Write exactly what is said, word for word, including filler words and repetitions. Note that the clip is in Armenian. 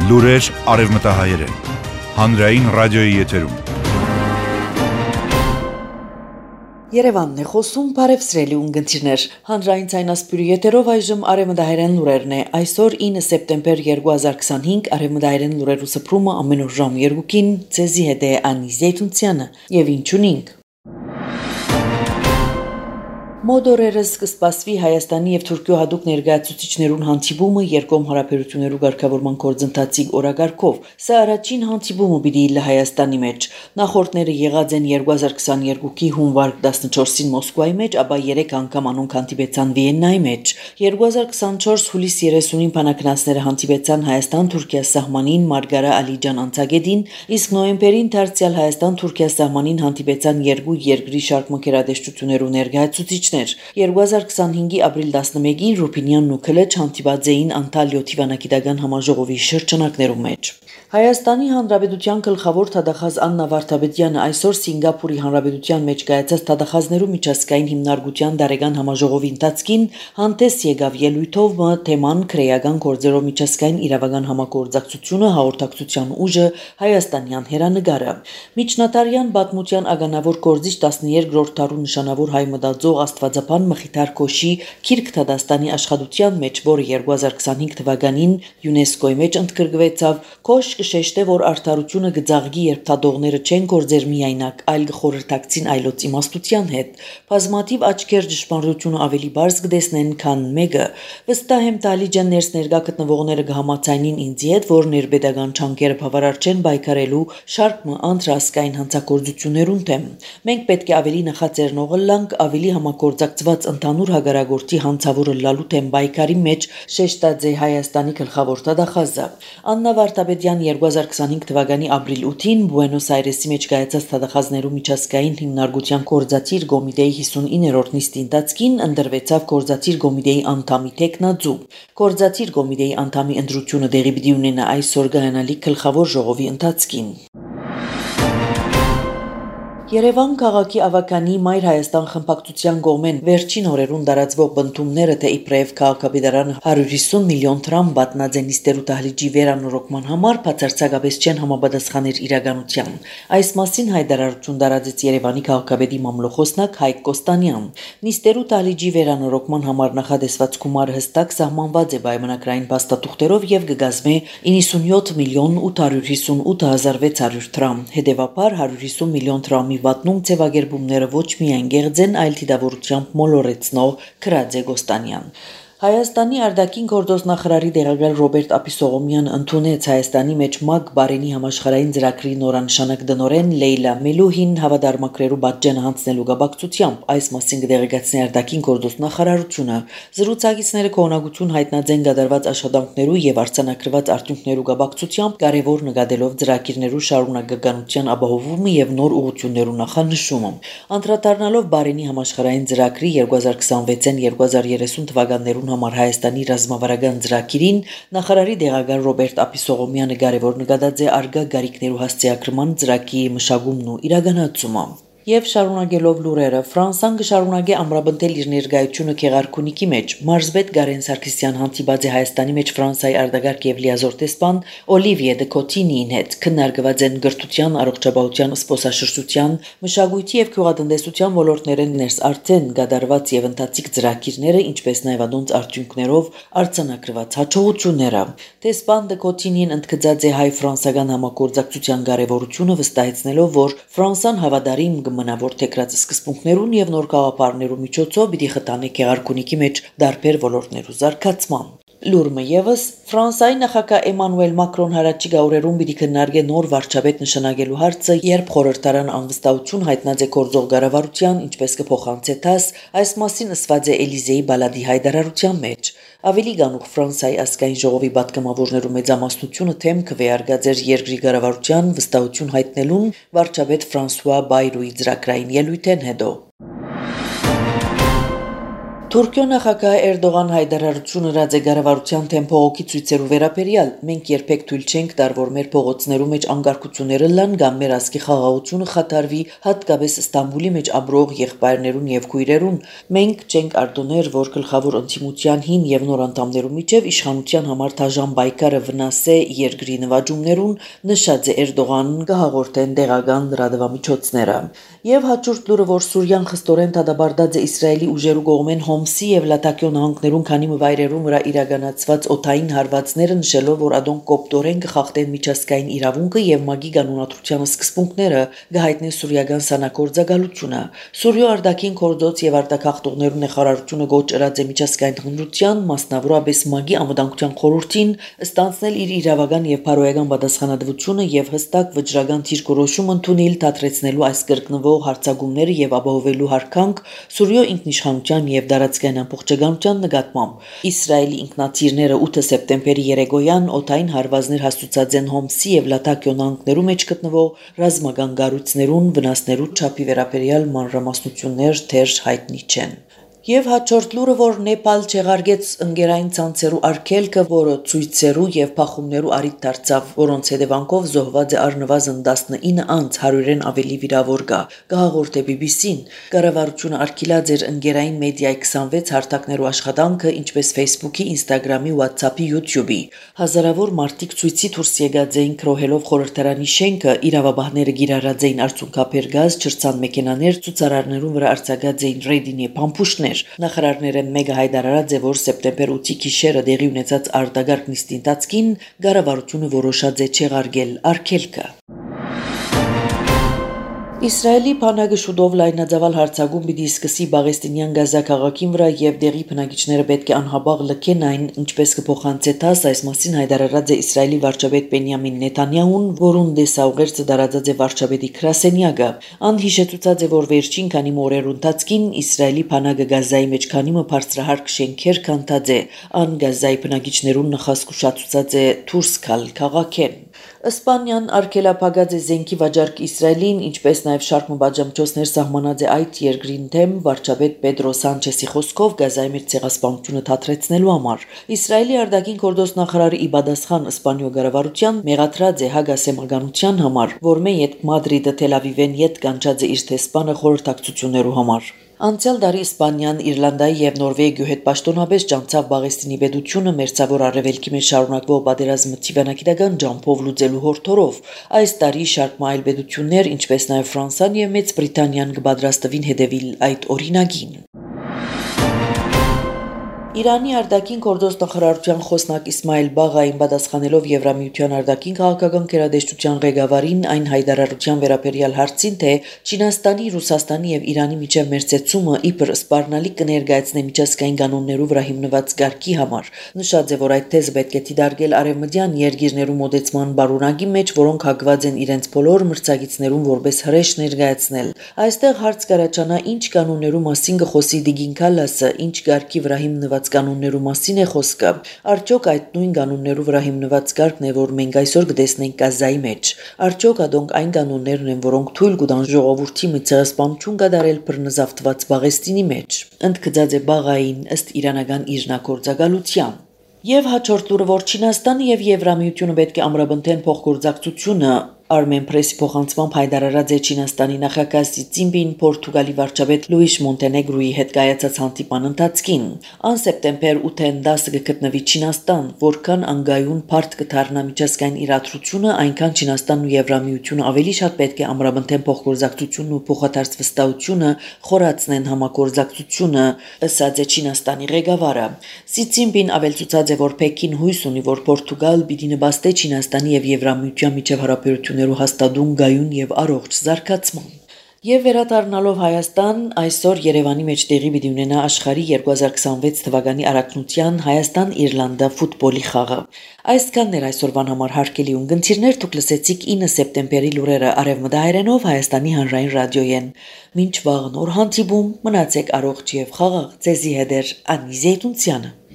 Լուրեր արևմտահայերեն, հանրային ռադիոյի եթերում։ Երևանն է խոսում, բարևսրելի ունգընտիրներ, հանրային ցայնասպյուրի եթերով այժմ արևմտահայերեն լուրերն է, այսօր ինը սեպտեմբեր երկու հազար քսանհինգ արևմտահայերեն լուրերու սփռումը ամեն օր ժամ երկուքին, ցեզի հետ է Անի Զեյթունցյանը, եւ ինչունինք։ Մոդորերս կսպասվի Հայաստանի եւ Թուրքիո հատուկ ներկայացուցիչներուն հանդիպումը երկկողմ հարաբերություններու ղեկավարման գործընթացի օրակարգով։ Սա առաջին հանդիպումը պիտի լի Հայաստանի մեջ։ Նախորդները եղած են երկու հազար քսաներկուի հունվար տասնչորսին Մոսկվայի մեջ, ապա երեք անգամ անոնք հանդիպեցան Վիեննայի մեջ։ երկու հազար քսանչորս հուլիս երեսունին բանակնացները հանդիպեցան Հայաստան-Թուրքիա սահմանին Մարգարա Ալիջան անցագետին, իսկ նոյեմբերին դարձյալ Հայաստան-Թուրքիա սահմանին հանդիպեցան երկու երկրի շարք մակերադեշտություններու ներկայացուցիչներ։ երկու հազար քսանհինգի ապրիլ տասնմեկին Ռուփինյանն ու Քլեչ հանդիպած էին Անտալիո Թիվանագիտական համաժողովի շրջանակներու մեջ։ Հայաստանի Հանրապետության գլխավոր թադախազ Աննա Վարդապետյանը այսօր Սինգապուրի Հանրապետության մեջ կայացած թադախազներու միջազգային հիմնարկության դարեգան համաժողովի ընթացքին հանդես եկավ ելույթով թեման քրեական գործերով միջազգային իրավական համագործակցությունը, հաղորդակցության ուժը, հայաստանյան հերանեկարը։ Միջնադարյան պատմության ականավոր գործիչ տասներկրորդ դարու նշանավոր հայ մտածող Աստվածաբան Մխիթար Քոշի Քիրք Թադաստանի աշխատության մեջ, որը երկու հազար քսանհինգ թվականին ՅՈՒՆԵՍԿՕ-ի մեջ ընդգրկվեցավ, Քոշ կշեշտե, որ արդարությունը գծաղգի, երբ թադողները չեն գործեր միայնակ, այլ գխորհրդակցին այլոց իմաստության հետ։ Բազմաթիվ աչքեր ճշմարտությունը ավելի բարձ կտեսնեն, քան մեկը։ Վստահ եմ Տալիջան ներս ներկա գտնվողները կհամաձայնին ինձ հետ, որ ներբեդական չանկերը բավարար չեն պայքարելու շարք անտրասկային հանցագործություններուն դեմ։ Մենք պետք է ավելի նախաձեռնողը լանք, ավելի համագործակցված ընդհանուր հագարագործի հանցավորը լալու դեմ պայքարի մեջ շեշտած է Հայաստանի գլխավոր թադախազը։ Աննա Վարդապետյան երկու հազար քսանհինգ թվականի ապրիլ ութին Բուենոս Այրեսի մեջ կայացած թադախազներու միջազգային հիմնարկության գործադիր կոմիտեի հիսունիններորդ նիստի ընթացքին ընդրվեցավ գործադիր կոմիտեի անդամի տեքնաձու։ Գործադիր կոմիտեի անդամի ընտրությունը դեղի պիտի ունենա այսօր գայանալի գլխավոր ժողովի ընթացքին։ Երևան քաղաքի ավականի Մայր Հայաստան խմբակցության կողմեն վերջին օրերուն տարածվող բնդումները, թե իբրև քաղաքապետարանը հարյուր հիսուն միլիոն դրամ պատնած է նիստերու դահլիճի վերանորոգման համար, բացարձակապես չեն համապատասխաներ իրականության։ Այս մասին հայտարարություն տարածեց Երևանի քաղաքապետի մամլոխոսնակ Հայկ Կոստանյան։ Նիստերու դահլիճի վերանորոգման համար նախադեсված գումարը հստակ սահմանված է պայմանագրային փաստաթուղթերով եւ կգազմե իննսունյոթ միլիոն ութ հարյուր հիսունութ հազար վեց հարյուր դրամ։ Հետևաբար հարյուր հիսուն միլիոն դրամի վատնում ձևակերպումները ոչ միայն գեղձ են, այլ դիտավորությամբ մոլորեցնող Քրաձե Գոստանյան։ Հայաստանի արտաքին գործոս նախարարի տեղակալ Ռոբերտ Ապիսողոմյանը ընդունեց Հայաստանի մեջ ՄԱԿ բարենի համաշխարհային ծրագրի նորանշանակ դնորեն Լեյլա Մելուհին հավատարմագրերու բաժանը հանձնելու կապակցությամբ, այս մասին կդեղեկացնի արտաքին գործոս նախարարությունը։ Զրուցակիցները կողմնակություն հայտնած են կատարված աշխատանքներու եւ արձանագրված արդյունքներու կապակցությամբ, կարևոր նկատելով ծրագիրներու շարունակականության ապահովումը եւ նոր ուղղություններու նախանշումը։ Անդրադառնալով բարենի համաշխարհային ծրագրի երկու հազար քսանվեցին երկու հազար երեսուն թվականներու համար Հայաստանի ռազմավարական ծրագիրին նախարարի տեղակալ Ռոբերտ Ապիսողոմյանը կարևոր նկատած է արգա գարիքներու հասցեագրման ծրագիրի մշակումն ու իրականացումը։ Եվ շարունակելով լուրերը, Ֆրանսան կշարունակի ամրապնդել իր ներկայությունը Գեղարքունիքի մեջ։ Մարզպետ Գարեն Սարգսյան հանդիպած է Հայաստանի մեջ Ֆրանսիայի արտագաղթ եւ լիազոր տեսփան Օլիվիե դե Կոտինիին հետ։ Քննարկված են գրթության, առողջապահության, զբոսաշրջության, մշակույթի եւ գյուղատնտեսության ոլորտներեն ներս արդեն կատարված եւ ընթացիկ ծրագիրները, ինչպես նաեւ անոնց արդյունքներով արձանագրված հաջողությունները։ Տեսփան դե Կոտինիին ընդգծած է հայ-ֆրանսական համագործակցության կարեւորությունը, վստահեցնելով, որ Ֆրանսան հավատարիմ մնավոր թեկրած սկզբունքներուն եւ նոր գաղափարներու միջոցով պիտի խթանի Գեղարքունիքի մեջ դարբեր ոլորտներու զարգացման։ Լուրը եւս Ֆրանսիայի նախագահ Էմանուել Մակրոն հարաճիգա օրերուն պիտի քննարկե նոր վարչապետ նշանակելու հարցը, երբ խորհրդարան անվստահություն հայտնած է գործող կառավարության, ինչպես կփոխանցե ՏԱՍ, այս մասին ասված է Էլիզեի բալադի հայտարարության մեջ։ Ավելի գանուխ Ֆրանսիայի ազգային ժողովի պատգամավորներու մեծամասնությունը թեմ քվեարկած էր երկրի կառավարության վստահություն հայտնելուն վարչապետ Ֆրանսուଆ Բայրույի ծրագրային ելույթեն հետո։ Թուրքիո նախագահ Էրդողան հայտարարություն ըրած է կառավարության թեմ փողոքի ցույցերու վերաբերյալ մենք երբեք թույլ չենք տար որ մեր փողոցներու մեջ անկարգությունները լան կամ մեր ազգի խաղաղությունը խաթարվի հատկապես Ստամբուլի մեջ ապրող եղբայրներուն եւ քույրերուն մենք չենք արտոներ որ գլխավոր ընդդիմության հին եւ նոր անդամներու միջև իշխանության համար դաժան բայկարը վնասե երկրի նվաճումներուն նշած է Էրդողանն կհաղորդեն դեղական լրատվամիջոցները եւ հաջորդ լուրը որ Սուրիան խստորեն դադարդած է Իսրայելի ուժերու կողմեն Հոմսի եւ Լատակիո նահանգներուն քանի վայրերում վրա իրականացված օթային հարվածները նշելով որ ադոն կոպտորեն կխախտեն միջազգային իրավունքը եւ մագի կանոնադրության սկզբունքները գահիտնե սուրիական սանագործակալությունը Սուրիո արտաքին գործոց եւ արտակախտողներու նախարարությունը գոչ ըրած է միջազգային հանրության մասնավորապես մագի անվտանգության խորհրդին ստանցնել իր իրավական եւ բարոյական պատասխանատվությունը եւ հստակ վճռական դիրքորոշում ընդունել դադրեցնելու այս կրկնվող հարցակումները եւ ապահովելու հարկանք Սուրիո ինքնիշխանության եւ դարածքային ամբողջականության նկատմամբ Իսրայելի ինքնաթիռները ութ սեպտեմբերի երեկոյան օթային հարվածներ հաստուցած են Հոմսի եւ Լատակիո նահանգներու մեջ գտնվող ռազմական կառույցներուն վնասներու չափի վերաբերյալ մանրամասնություններ դեռ հայտնի չեն Եվ հաջորդ լուրը, որ Նեպալ չեղարկեց ընկերային ցանցերու արգելքը, որը ցույցերու եւ փախումներու առիթ դարձավ, որոնց հետևանքով զոհված է առնվազն տասնինը անց հարյուրեն ավելի վիրավոր կա։ Կհաղորդե բի բի սին, կառավարությունը արգելած էր ընկերային մեդիայի քսանվեց հարթակներու աշխատանքը, ինչպես Facebook-ի, Instagram-ի, WhatsApp-ի, YouTube-ի։ Հազարավոր մարդիկ ցույցի դուրս եկած էին քրոհելով խորհրդարանի շենքը, իրավաբանները գիրառած էին արցունքաբեր գազ, չրցան մեքենաներ, ցուցարարներուն վրա արձակած էին ռեդինի փամփուշտներ Նախարարները մեգա հայտարարած է որ սեպտեմբեր ութի գիշերը դեղի ունեցած արտագարկ նիստին տածքին կառավարությունը որոշած է չեղարկել արգելքը Իսրայելի բանակը շուտով լայնածավալ հարձակում պիտի սկսի Պաղեստինյան Գազա քաղաքին վրա եւ դեղի բնակիչները պետք է անհաբաղ լքեն այն, ինչպես կփոխանցե ՏԱՍ, այս մասին հայտարարած է Իսրայելի վարչապետ Բենյամին Նեթանյահուն, որուն դեսաուղերձը դարածած է վարչապետի գրասենյակը։ Ան հիշեցուցած է, որ վերջին քանի օրերու ընթացքին Իսրայելի բանակը Գազայի մեջ քանի մը բարձրահարկ շենքեր կանտած է, ան Գազայի բնակիչներուն նախասկուշացուցած է դուրս գալ քաղաքեն։ Իսպանիան արգելափակած է զենքի վաճառք Իսրայելին, ինչպես նաև շարք մբաժամջոցներ սահմանած է այդ երկրին դեմ վարչապետ Պեդրո Սանչեսի խոսքով Գազայի մեջ ցեղասպանությունը դադրեցնելու համար։ Իսրայելի արտաքին գործոս նախարարը ի պատասխան Իսպանիո կառավարության մեղադրած է հագասեմականության համար, որ մե յետ Մադրիդը Թել Ավիվեն յետ կանչած է իր տեսփանը խորհրդակցություններու համար։ Անցյալ տարի Իսպանիան, Իռլանդայի եւ Նորվեգիայի հետ պաշտոնապես ջանցավ Պաղեստինի պետությունը մերձավոր արևելքի մեջ շարունակվող պատերազմը թիվանակիտական ջամփով լուծելու հորդորով։ Այս տարի շարք այլ պետություններ, ինչպես նաեւ Ֆրանսիան եւ Մեծ Բրիտանիան կպատրաստվին հետևել այդ օրինագին։ Իրանի արտաքին գործոս նախարարության խոսնակ Իսմայել Բաղային պատասխանելով Եվրամիության արտաքին քաղաքական գերատեսչության ղեկավարին այն հայտարարության վերաբերյալ հարցին, թե Չինաստանի, Ռուսաստանի եւ Իրանի միջև մերձեցումը իբր սպառնալիք կներկայացնե միջազգային կանոններով վրա հիմնված կարգի համար, նշած է, որ այդ թեզը պետք է դիտարկել արևմտյան երկիրներու մոտեցման բարունակի մեջ, որոնք հակված են իրենց բոլոր մրցակիցներուն որպես հրեշ ներկայացնել։ Այստեղ հարց կառաջանա, ինչ կանոններու մասին կխոսի Դիգին Քալասը, ինչ կարգի վրա հիմնված կանոններու մասին է խոսքը։ Արդյոք այդ նույն կանոններու վրա հիմնված կարգն է, որ մենք այսօր կտեսնենք Գազայի մեջ։ Արդյոք ադոնք այն կանոններն են, որոնք թույլ կտան ժողովրդի մի ցեղասպանություն կատարել բռնազավթված Պաղեստինի մեջ։ Ընդգծած է Բաղային ըստ իրանական իժնագործակալության։ Եվ հաջորդ լուրը, որ Չինաստանը եւ Եվրամիությունը պետք է ամրապնդեն փոխգործակցությունը Armen Press-ի փոխանցմամբ հայտարարած է Չինաստանի նախագահ Սի Ցինպին Պորտուգալի վարչապետ Լուիշ Մոնտենեգրոյի հետ կայացած հանդիպան ընթացքին։ Ան սեպտեմբեր ութին դասը կգտնվի Չինաստան, որքան անգայուն բարդ կդառնա միջազգային իրադրությունը, այնքան Չինաստանն ու Եվրամիությունը ավելի շատ պետք է ամրապնդեն փոխգործակցությունն ու փոխադարձ վստահությունը, խորացնեն համագործակցությունը, ըսած է Չինաստանի ղեկավարը։ Սի Ցինպին ավելցուցած է, որ Պեկին հույս ունի, որ Պորտուգալ պիտի նպաստի Չինաստանի եւ Եվրամիության միջև հարաբերություններու հաստատուն գայուն եւ առողջ զարգացման։ Եվ վերադառնալով Հայաստան, այսօր Երևանի մեջ տեղի պիտի ունենա աշխարհի երկու հազար քսանվեց թվականի առաքնության Հայաստան-Իռլանդա ֆուտբոլի խաղը։ Այսքանն էր այսօրվան համար հարգելի ունգընտիրներ, դուք լսեցիք ինը սեպտեմբերի լուրերը արևմտահայերենով Հայաստանի հանրային ռադիոյեն։ Մինչ վաղ նոր հանդիպում, մնացեք առողջ եւ խաղաղ, ձեզի հետ է Անի Զեյթունցյանը։